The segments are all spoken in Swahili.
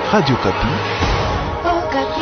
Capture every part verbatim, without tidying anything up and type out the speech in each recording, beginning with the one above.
Radio Kapi. Oh, Kapi.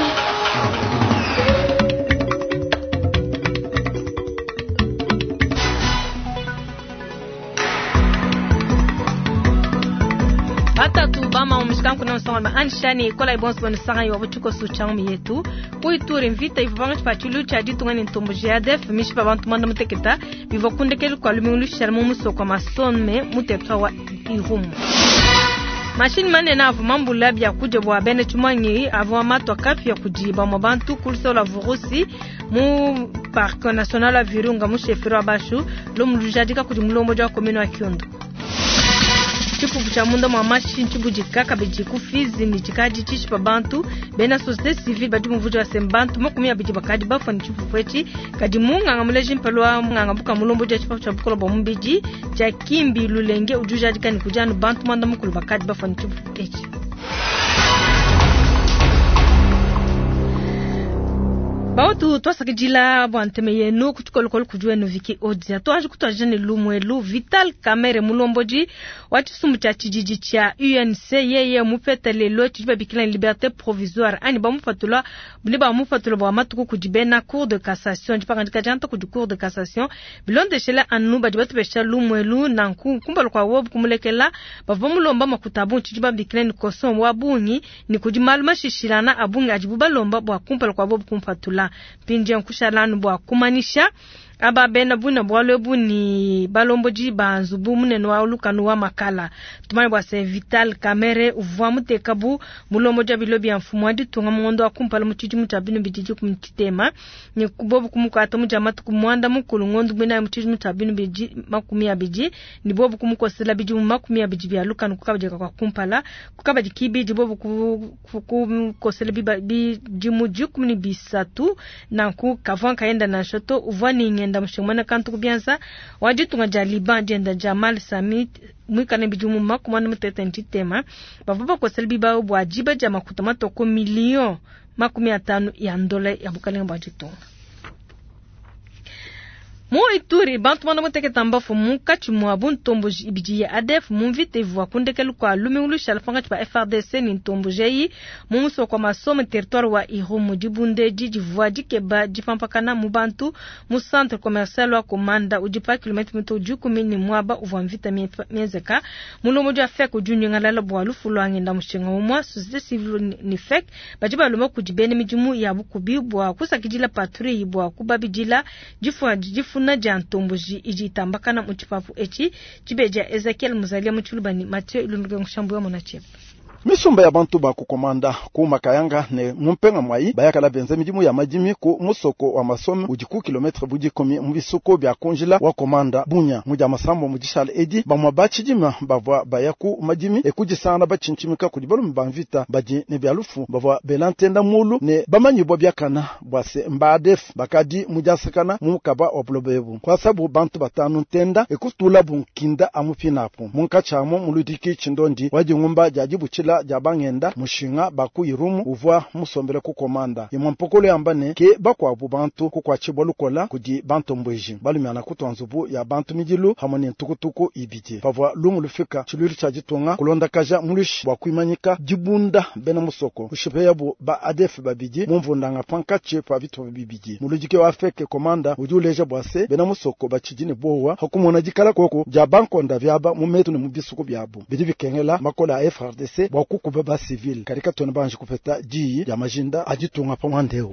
Hata tu bama umishkan kuna nsonga anshani kola ibons bon sanga yo butuko suchang yetu kuituri invita ivanga chpachilu chadi tungani ntomboje adef mishi babantu manda muteketa bivokunde kel kwa lumulu sharmu muso kwa masonme mutetra wa irumu machine mane na avumambu labia kuje bwa bene chumanyi avwa matwa kapi ya kujiba mabantu kulso la vurusi mu parc national la Virunga mu chefero abashu lo mulujadika kujumulombo jwa komino wa Kyondo chipu cha munda mwa machine chibu jikaka bejiku fizi ni chikaji chichi pa bantu bena societe civile badi mvujo wa sembantu mokumi abiji bakadi bafa ni chipu fwechi kadi munga ngamuleji mpelwa munga ngabuka mulombo jwa chipa cha bukola ba mbiji cha kimbi lulenge ujuja dika ni kujanu bantu manda mukulu bakadi bafa ni chipu fwechi Bautu to sakijila bwanteme yenu kutukolokol kujwe no viki odia to anje kutajane lumwelu Vital Kamerhe mulomboji wachisumu cha kijiji cha U N C yeye mupetele lo chiba bikila liberté provisoire ani ba mufatula buliba mufatula ba matuku kujibena cour de cassation jipa kandika janta kuju cour de cassation bilonde shela anu ba dibatu besha lumwelu nanku kumbalo kwa wobu kumulekela bavomulomba makutabu chiba bikila ni koson wabunyi ni kujimaluma shishirana abungi ajibuba lomba bwa kumbalo kwa wobu kumfatula pinje nkushalanu bwa kumanisha aba bena buna bwalebu ni balomboji banzubu muneno wa lukanu wa makala tumani bwa se Vital Kamerhe uvwa mutekabu mulomboja bilobi ya mfumu adi tunga mwondo wa kumpala mchiji mutabinu bidiji kumtitema ni kubobu kumuka ata mujamatu kumwanda mukulu ngondu bina mchiji mutabinu bidiji makumi ya bidiji ni bobu kumuko sila bidiji makumi ya bidiji ya lukanu kukabajika kwa kumpala kukabajiki bidiji bobu kumuko sila bidiji mujuku mni bisatu na kukavwan kaenda na shoto uvwa ni ngenda mshimana kantu kubianza wajitunga jaliba jenda Jamal Samit mwikane bijumu makumana mutete ntitema bavaba ko selbi ba bwajiba jama kutamato ko milion makumi atano ya ndola ya bukalenga bajitunga Mo ituri bantu manda muteke tamba fumu kachimu abun tomboji ibiji ya adef mumvite vwa kundekelu kwa lumingulu shalfanga chipa F R D C ni tombojeyi mumuso kwa masome territoire wa Irumu jibunde jiji vwa jikeba jipampakana mubantu mu centre commercial wa komanda ujipa kilometri mito ujuku mini mwaba uva mvita miezeka mulomo jwa fek ujunyu ngalala bwa lufu lo angenda mshinga umwa societe civile ni fek bajiba lumo kujibene mijumu ya bukubi bwa kusakijila patrouille bwa kubabijila jifwa jifu na jantomboji ijitambakana muchipafu echi chibeja Ezekiel Muzalia muchulubani Mathieu ilunduge ngushambuwa monachepa Misumba ya bantu ba kukomanda ku makayanga ne mumpenga mwai bayakala benze mijimu ya majimi ku musoko wa masomi ujiku kilometre buji komi mbisuko bya konjila wa komanda bunya muja masambo mujishal edi bamwa bachijima bavwa bayaku majimi ekujisana bachinchimika kudibalu mbamvita baji ne byalufu bavwa belantenda mulu ne bamanyi bo byakana bwase mbadef bakadi mujasakana mukaba oblobebu kwa sababu bantu batanu tenda ekutula bunkinda amupinapo munkachamo muludiki chindondi waji ngumba jajibu chila jabangenda mushinga baku Irumu uvwa musombele ku komanda imwampokolo yambane ke bakwa bubantu ku kwachibwa lukola kudi bantu mbweji balumyana kutwanzubu ya bantu mijilu hamone ntukutuku ibije pavwa lumu lufika chiluri chajitonga kulonda kaja mulish bwa kuimanyika jibunda bena musoko ushipe yabo ba adef babiji mumvundanga pankache pa bitu bibiji mulujike wa feke komanda ujuleje bwase bena musoko bachijine bowa hakumona jikala koko jabanko ndavyaba mumetu ne mubisuko byabo bidi bikengela makola F R D C wakuku baba civil karika tona banje kupeta ji ya majinda ajitunga pamwandeo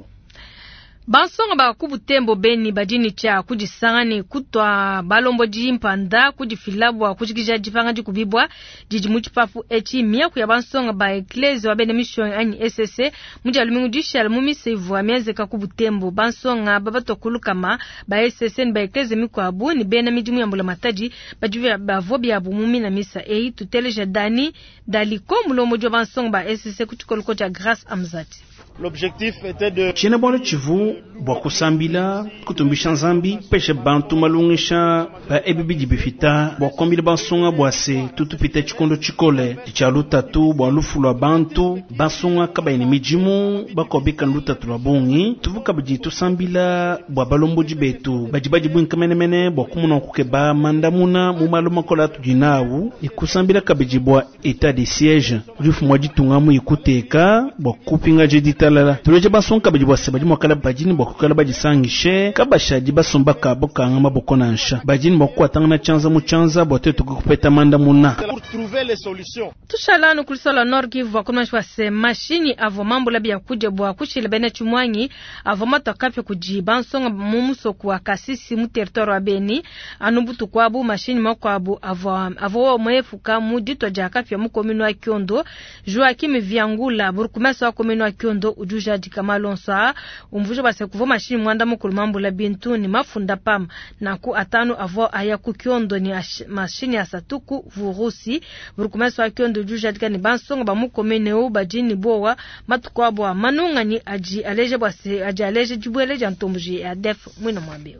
Bansonga ba kubutembo beni badini cha kujisangani kutwa balombo jimpanda kujifilabwa kujikija jifanga jikubibwa jiji muchipafu echi miya kuya bansonga ba eklezi wa bene mission ani S S C muja lumingu jishal mumisevu wa miezeka kubutembo bansonga babato kulukama ba S S C ni ba eklezi mikwa abu ni bena mijimu ya mbula mataji bajuvia bavobi ya bumumi na misa eyi tuteleja dani daliko mulomo jo bansonga ba S S C kuchikoluko cha Grace Amzati L'objectif était de Chine bolo chivu bwa kusambila kutumbisha nzambi peshe bantu malungisha ba ebibi dibifita bwa kombila basunga bwase tutupita chikondo chikole chichaluta tu bwa lufulwa bantu basunga kabaini mijimu bakobika lutatu lwa bongi tuvuka bji tusambila bwa balombo jibetu bajibaji bwinka menemene bwa kumuna kukeba mandamuna mu maluma kola tujinawu ikusambila kabiji bwa etat de siège rifu mwa jitunga mu ikuteka bwa kupinga jiditalala tuleje basunga kabiji bwa sebaji mwa kala bajini bwa kukala baji sangishe kabashaji basomba kabo kanga bokona nsha bajini bwa kwatanga na chanza mu chanza bwa tetu kupeta mandamuna pour trouver les solutions. Tushalanu kulisola norgi vwa kuna shwa se mashini avo mambo labi ya kuje bwa kushile bene chumwanyi avo mato kapyo kujiba nsonga mumuso kwa kasisi mu territoire wa Beni anubutu kwa abu mashini makwabu avo avo mwefuka mu dito ja kapyo mu komino wa Kiondo Joachim Viangula burukumesa wa komino wa Kiondo ujuja dikamalonsa umvujo base kuvo mashini mwanda mu kulumambo labi ntuni mafunda pam na ku atanu avo aya ku Kiondo ni mashini ya satuku vurusi burukumesa wa Kiondo juja dika ni bansonga ba mu komino bajini bowa matukwabwa manungani aji aleje bwase aji aleje jibweleje ntombuji ya def mwino mwambeo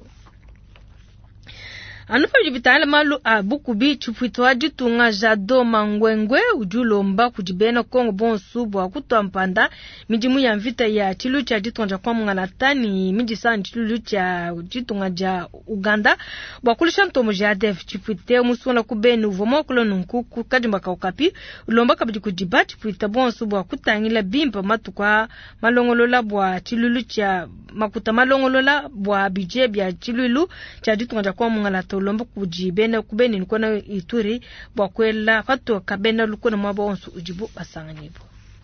anufa jibitale malu abukubi chupwitwa jitunga jado mangwengwe ujulomba kujibena Kongo bonsu bwa kutompanda mijimu ya mvita ya chilu cha jitunga kwa mngalatani miji sana chilu cha jitunga ja Uganda bwa kulisha ntombuji ya def chupwite musuna kubeni uvomo kulo nunkuku kajimba kaukapi ulomba kabiji kujiba chupwita bonsu bwa kutangila bimpa matukwa malongolola bwa chilu cha makuta malongolola bwa bijebi ya chilu cha jitunga kwa mngalatani ulomba kujibena kubeni nkona Ituri bwa kwela fato kabena lukona mabonsu ujibu basanganibo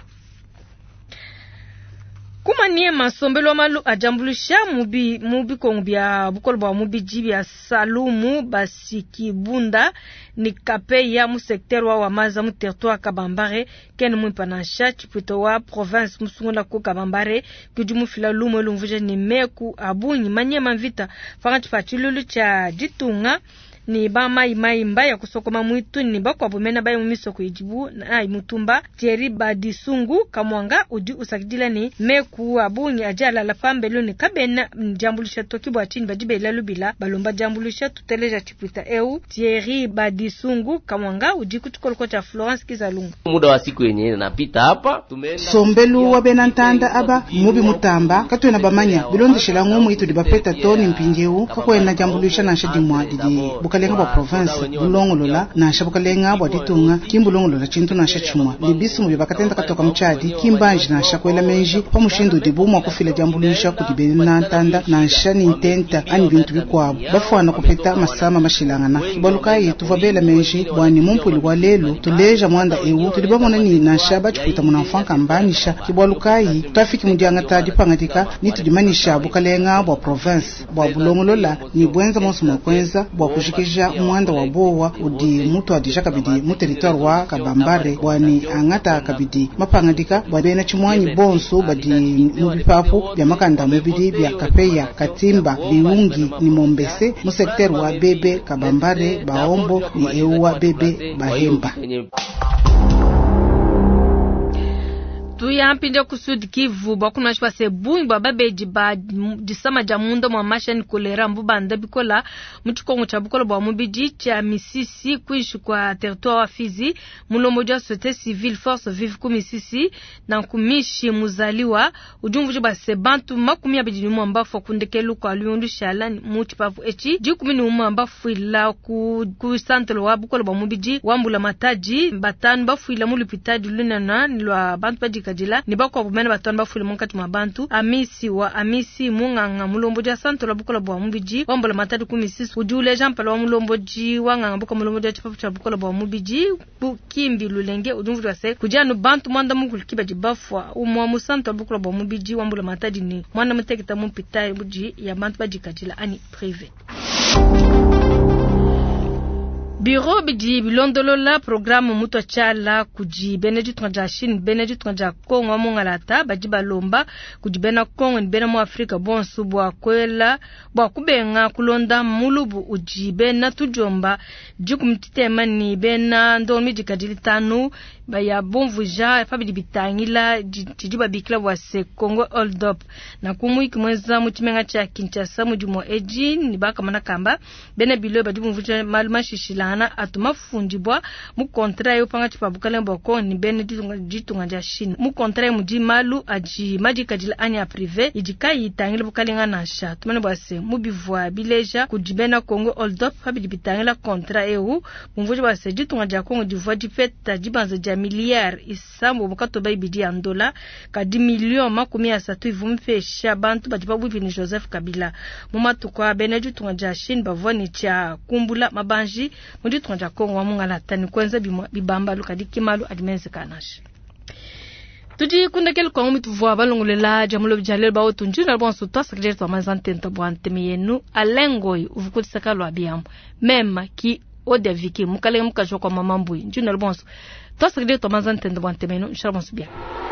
kuma niye masombelo malu ajambulisha mubi mubi kongbia bukolba mubi jibia salumu basiki bunda ni kape ya mu secteur wa wamaza mu territoire kabambare ken mu panacha chipito wa province musungula ku kabambare kujumu fila lumo lumvuje ni meku abunyi manyema mvita fangati fachilulu cha jitunga ni ba mai mai mbaya kusokoma mwitu ni bakwa bomena bayi mumiso kuijibu na imutumba Thierry Badisungu kamwanga udi usakidila ni meku abunyi ajala la pambelo ni kabena jambulisha tokibwa chini bajibe lalubila balomba jambulisha tuteleja chipita eu Thierry Badisungu kamwanga udi kutukolko cha Florence Kizalungu muda wa siku yenyewe napita hapa tumeenda sombelu wa benantanda aba mubi mutamba katwe na bamanya bilondeshela ngomu itu dibapeta toni mpinjeu kakwena jambulisha na shadi mwa didi bukalenga bwa province bulongolola na shabukalenga bwa ditunga kimbulongolola chintu na shachumwa libisu mubi bakatenda katoka mchadi kimbanji na shakwela menji pa mushindu dibumu kufila jambulisha kudibenantanda na shani intenta ani bintu bikwabo bafwana kupeta masama mashilangana kibalukai tuvabela menji bwani mumpuli wa lelo tuleja mwanda ewu tulibamona ni na shaba chikuita munamfanka mbanisha kibalukai trafiki mudianga tadi pangatika ni tudimanisha bukalenga bwa province bwa bulongolola ni bwenza mosu mkwenza bwa kushikisha mwanda wa bowa udi mutu adisha kabidi mu territoire wa kabambare bwani angata kabidi mapangatika bwa bena chimwanyi bonso badi mubipapu bya makanda mubidi bya kapeya katimba biungi ni mombese mu secteur wa bebe kabambare baombo ni ewa bebe bahemba tuya mpinde kusudi Kivu bakuna shwa se buimba babeji ba disama jamundo mwa mashani kolera mbubanda bikola mtukongo cha bukola bwa mubiji cha misisi kuishi kwa territoire wa Fizi mulomoja société civile force vive ku misisi na kumishi muzaliwa ujumvuji ba se bantu makumi ya biji mu ambafu kundekelu kwa luyondu shalani muti pavu echi jikumi ni umu ambafu ila ku, ku santelo wa bukola bwa mubiji wambula mataji batanu bafu ila mulupitaji lunana nilwa bantu baji kajila ni bakwa bumene batanu bafule munkati mabantu amisi wa amisi munganga mulomboja santo la bukola bwa mubiji wambola matadi kumisisi ujule jampala wa mulomboji wanganga buko mulomboja chipapu cha bukola bwa mubiji bukimbi lulenge ujumvu wa se kujanu bantu mwanda mungul kiba jibafwa umwa musanto la bukola bwa mubiji wambola matadi ni mwanda mutekita mumpita buji ya bantu baji kajila ani privé. Biro biji bilondolola programu muto chala kuji beneji tunja shin beneji tunja Kongo mungalata bajiba lomba kuji bena Kongo ni bena mu Afrika bonsu bwa kwela bwa kubenga kulonda mulubu uji bena tujomba jukumtitema ni bena ndomi jikadili tanu ba ya bonvuja fabili bitangila jijiba bikla wa se Congo Hold Up na kumu ikimweza mutimenga cha Kinshasa mujimo eji ni baka mana kamba bene bilo ba dimvuja maluma shishilana atuma funjibwa mu kontra yo panga chipa bukale mboko ni bene ditunga ja Chine mu kontra muji malu aji maji kajila anya privé ijika yitangila bukale ngana sha tumane bwase mu bivwa bileja kujibena Congo Hold Up fabili bitangila kontra eu mvuja bwase ditunga ja Congo divwa dipeta jibanza ja miliard isambo mukato baibidi ya ndola kadi milion makumi asatu ivumfesha bantu bajibabu vini Joseph Kabila mumatu kwa beneju tunga ja Chine bavoni cha kumbula mabanji muji tunga ja Kongo wa mungala tani kwenza bibamba lukadi kimalu adimenze kanashi tuji kunda kel kwa umitu vwa balongulela jamulo bijalel ba otunji na bon suta sakjer to mazantenta bwante miyenu alengoi uvukuti sakalo abiamu mema ki ode viki mukale mukajwa kwa mamambui njuna bonso to sakjer to mazantenta bwante miyenu inshallah bonso bia